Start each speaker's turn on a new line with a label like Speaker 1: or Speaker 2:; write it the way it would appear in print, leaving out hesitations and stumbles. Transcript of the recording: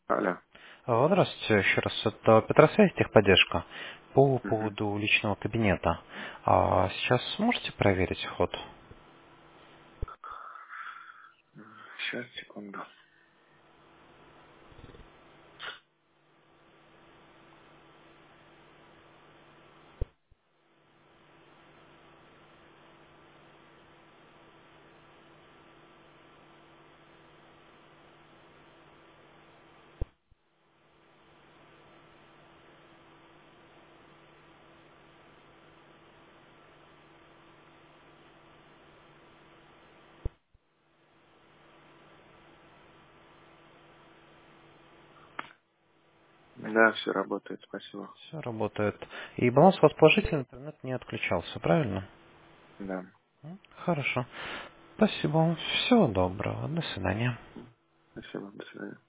Speaker 1: Алло.
Speaker 2: Здравствуйте, еще раз. Это Петросвязь, техподдержка. По
Speaker 1: Угу.
Speaker 2: поводу личного кабинета. Сейчас можете проверить вход?
Speaker 1: Сейчас, секунду. Да, все работает, спасибо.
Speaker 2: Все работает. И баланс у вас положительный, интернет не отключался, правильно?
Speaker 1: Да.
Speaker 2: Хорошо. Спасибо вам. Всего доброго. До свидания.
Speaker 1: Спасибо, до свидания.